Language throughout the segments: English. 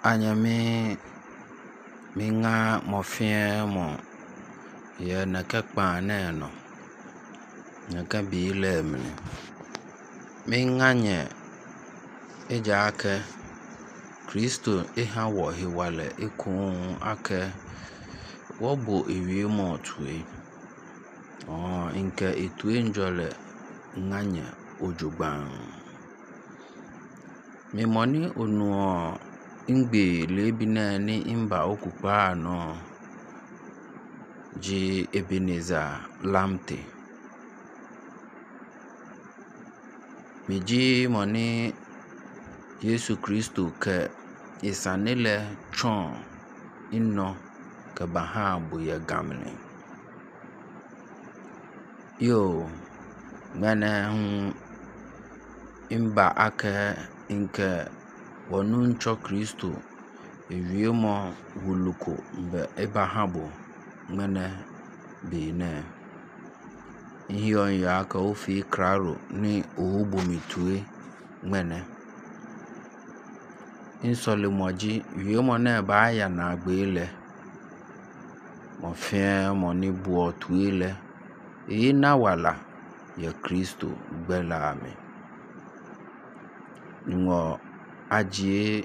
anyame minga mofie mo ye nakakpa neno nakabile mne minganye ejake Kristo eha wo hiwale ekun ake wobo ewie mo tue inke etue njole nganye ojugban mi moni onuo ingbe lebina ni imba okupa no ji Ebenezer Lamte miji moni Yesu Kristo ke isanile chon inno ke bahabu ya gamle yo ngana imba ake inke wonuncho Kristo ewiemo wuluko mbe ebahabu ngana bine hiyo ya ka ofi kraro ni ohubomitue ngene insolimoji wiemo na ba ya na agbele mo fe mo ni buo tuile ina wala ya Kristo gbela mi ngo ajie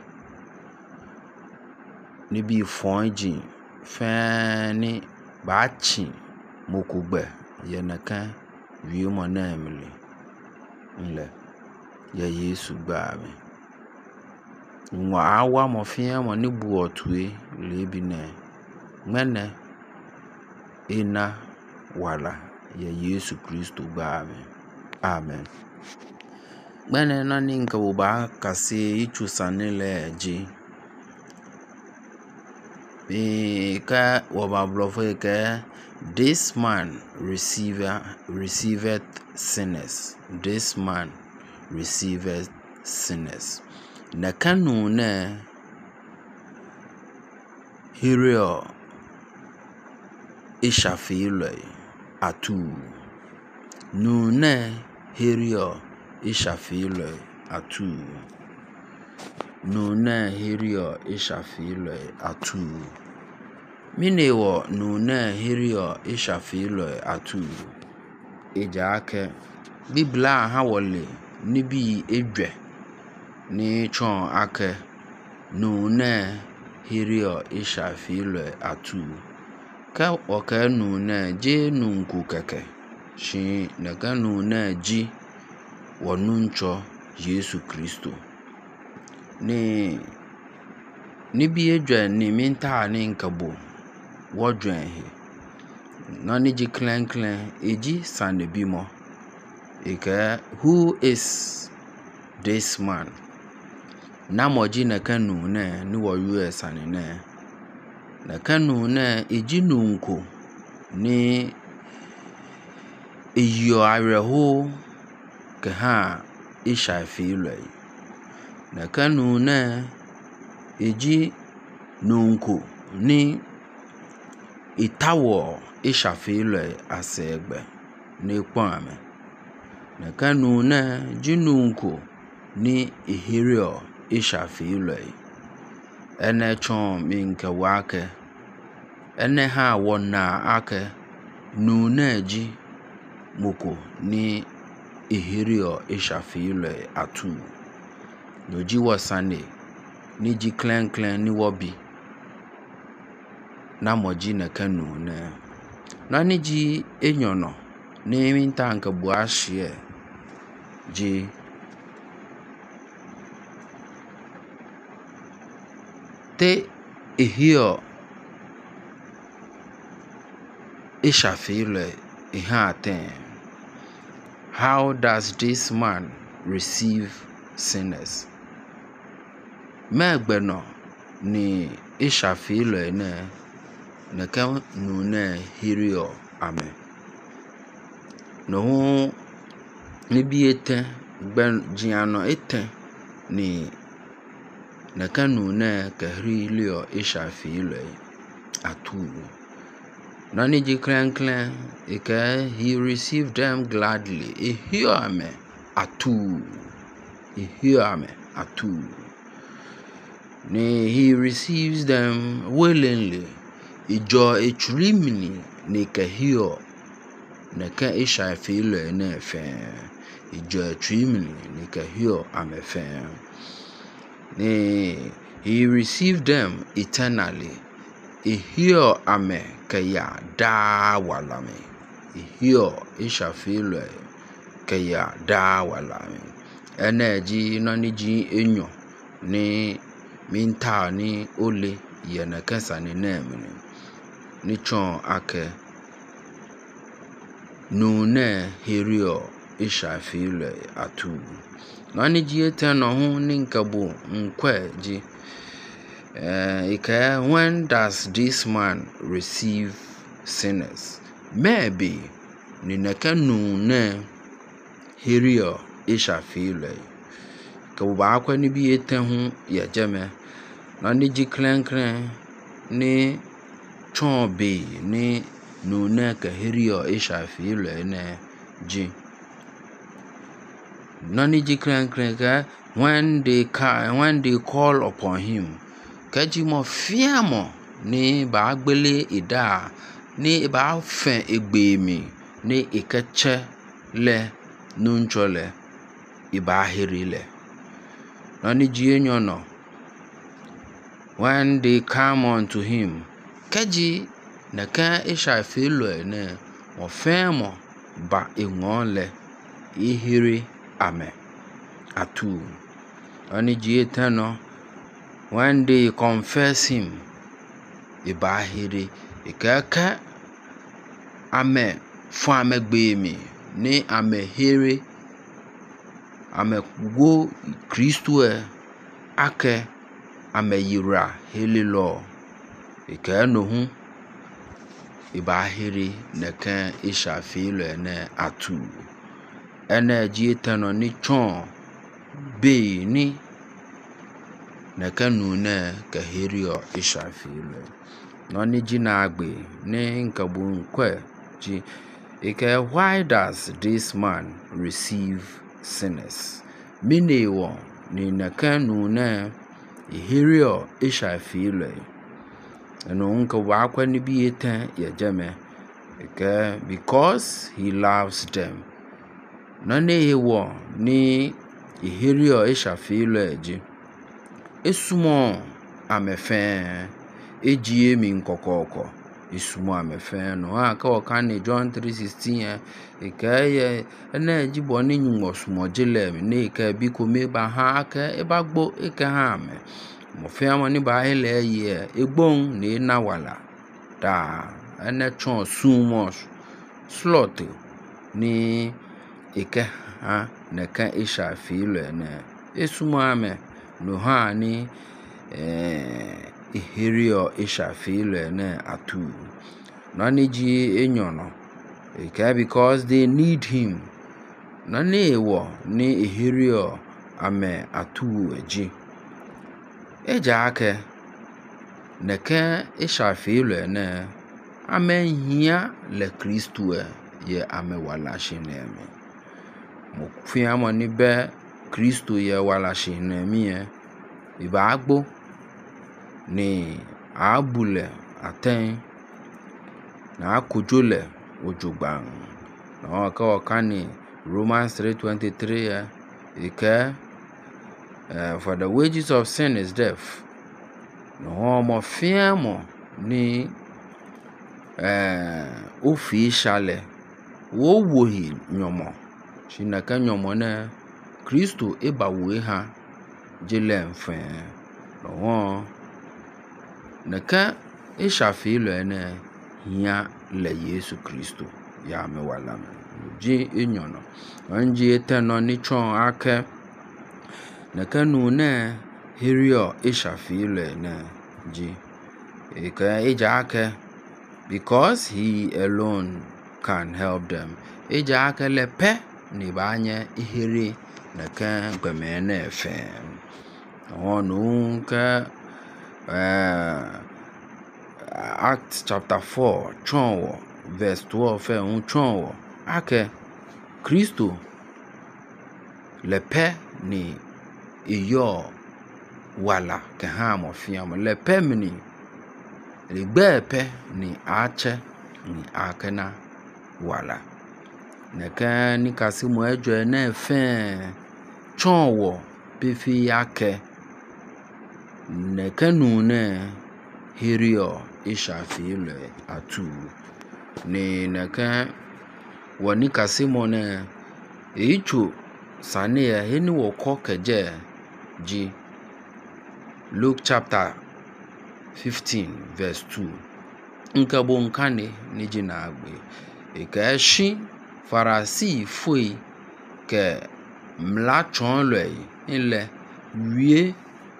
ni bi fonji fani ba chi mokugbe yenaka wiemo na emle nle ya Yesu gba mi ngo awa mo fe mo ni buo tue lebine ngene ina wala ya Yesu Kristo gba mi amen gbene na ni nka oba kase ichusanile ji ka oba blofo ke this man receiveth sinners. This man receiveth sinners. Na kanu ne hirio ishafile atu. Nu ne hirio ishafile atu. Nu ne hirio ishafile atu. Minewo nu ne hirio ishafile atu. Ejake Biblia ha wole nibi edwe ni chon ake nu ne hirio ishafile atu. Ka oka nu ne je nunku keke shi na ka nu ne ji wonuncho Yesu Kristo ni bi edwe ni minta ni nkabo wodwen he na ni ji klen eji sanebimo ike who is this man na moji na kanu ne ni wo US anene na kanu ne eji nunko ni iyo areho ke ha ishafile na kanu ne eji nunko ni itawo ishafile asegbe n'ekpame na kanu na jinunko ni ihirio ishafile ene chon minke wake ene ha wona ake nu na ji moko ni ihirio ishafile atu noji wasane ni ji klen ni wobi na moji na kanu na ni ji enyono ni minta nka buashie ji te ehio ishafile ihaten. How does this man receive sinners? Megbeno ni ishafile na ka nu ne hirio amen no ni bi eten gben jiano eten ni na ka nu ne ka hirio ishafile atu na ni ji klen he received them gladly ehio amen atu he receives them willingly. Ijo echrimini ne kahio ne ka isha filo ne fe. Ijo echrimini ne kahio amefe. He received them eternally. Ihio ame kaya da walame. Ihio isha filo kaya da walame. Energy noniji enyo ni minta ni ole yana kasa ni neme ni chon ake nune hirio isha file atu noniji eteno hu ni nkabu nkwe ji when does this man receive sinners? Maybe ni neka nune hirio isha file kabuba akwa ni bi hu ya jeme na ni ji kren ni chombe ni nune ka hirio isha file ne ji na ni ji kren ka when they call upon him kaji mo fiamo ni ba agbele ida ni ba fen egbemi ni ikeche le nunchole iba hirile nani jienyo no when they come unto him kaji na ka isha filo ne mo femo ba enwole ihiri ame atu nani jietano when they confess him iba hiri ikaka ame fame gbemi ni ame hiri ame go Kristo ake ame yira helilo ike no hu ibahiri neka isha filo ne atu energy etano ni chon be ni neka nune ka hirio isha filo no ni jina agbe ni nkabu nkwe ji ike why does this man receive sinners? Minewo ni neka nune ihirio isha filo eno nka wakwa ni bi eten ya jeme because he loves them nane ewo ni ihirio isha filo ji esumo amefe ejie mi nkokoko isumo amefe no aka okane John 3:16 ikaye na jibo ni nyumo sumo jele mi ne ka bi ko me ba ha aka e ba gbo ika ha me mo fe amo ni ba hele ye egbon ni na wala da ene chon sumo slot ni ika ha na ka isha filo ne esumo ame no ha ni ihirio isha filo ne atu nani ji enyono because they need him nani ewo ni ihirio ame atu eji eja ake neke isha filo ne ame hia le Kristo ye ame wala shinemi mo fiamo ni be Kristo ye wala shinemi iba agbo ni abule aten na akujole ojugban na okani Romans 3:23 ike for the wages of sin is death no mo fiamo ni ofi shale wo wohi nyomo shinaka nyomo na Kristo ebawe ha jele mfe no naka isha filo ene hia le Yesu Kristo ya me wala ji enyono anji eteno ni chon ake naka nune hirio isha filo ene ji ika eja ake because he alone can help them eja ake lepe ni banye ihiri naka gbemene efe onu ka Acts chapter 4 chonwo verse 12 chonwo ake Kristo lepe ni iyo wala ke ha mo fiam le pemni le gbepe ni ache ni akena wala ne kan ni kasimo ejo na fe chonwo pefi yake ne kanu ne hirio ishafile atu ni ne kan woni kasimo ne ichu sane ya heni wo kokeje ji Luke chapter 15 verse 2 nkabo nkane ni jina agbe ikashi farasi foi ke mla chon le ile wie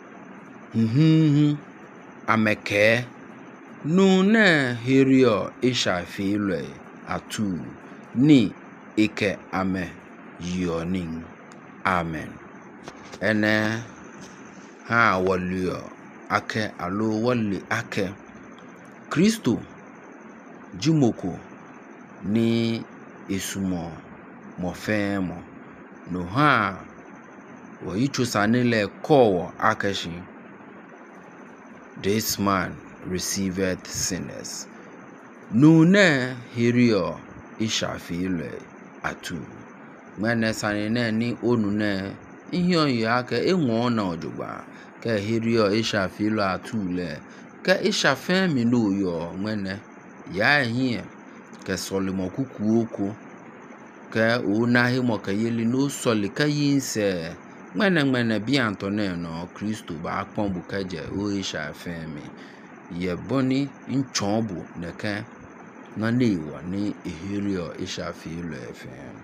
ameke nu ne hirio ishafi le atu ni ike ame yoning amen ene ha walio ake alo wali ake Kristo jimoko ni isumo mofemo no ha wo ichusanile kowo akeshi this man received sinners no ne hirio ishafile atu mene sanine ni onu ne ihio yake enwo na ojugba ke hirio ishafile atule ke ishafemi no yo mene ya hie ke solimo kukuoko ke ona himo ke yeli no soli ka yinse mene bi antone no Kristo ba pombu kaje o ishafemi ye boni nchombu neke na niwa ni hirio ishafile fem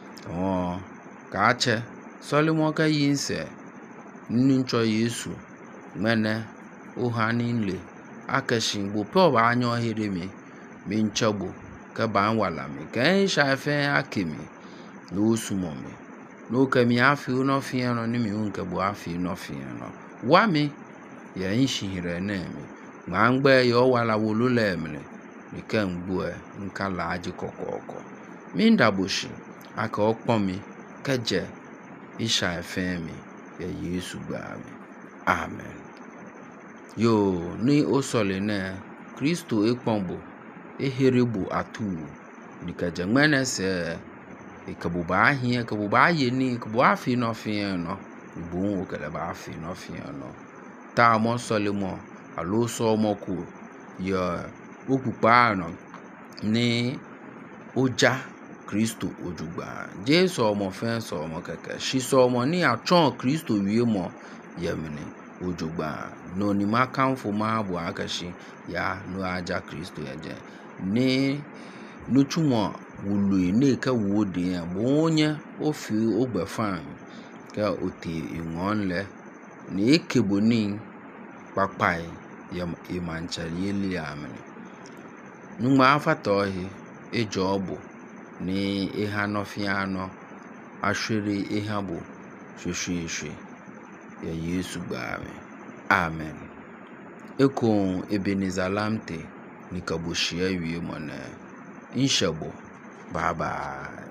kache solimo ka yinse ncho Yesu mene ohaninle akashin bo pe ba anyo hirimi mi nchagbo ka ba wala mi kan shafe akimi no sumomi no kami afi no fiano ni mi unke bo afi no fiano wa mi ya inshire na mi ngbe yo wala wolule mi ni kan gbo nkala aji kokoko mi ndaboshi aka okpomi keje ishafe mi ya Yesu gba mi amen yo ni osole ne Kristo ekpombo eheribu atu dikaje mene se ikabuba ahie kabuba yeni kabu afi no fiano bu okele ba afi no fiano ta mo solemo alo so moku ya okupa no ni oja Kristo ojugba Jesu omo fen so omo keke shi so omo ni atron Kristo wie mo yemini ojugba no ni makamfo ma bu akashi ya no aja Kristo eje ni no chumo wulu ne ka wodi bo onye ofi ogbefan ka oti inwonle ni ekeboni papai yam imanchali eli amene numa afatohi ejobu ni ihanofiano ashiri ihabu shweshwe ya Yesu gbawe amen eko Ebenezer Lamte ni kabushia wie mona inshabo bye bye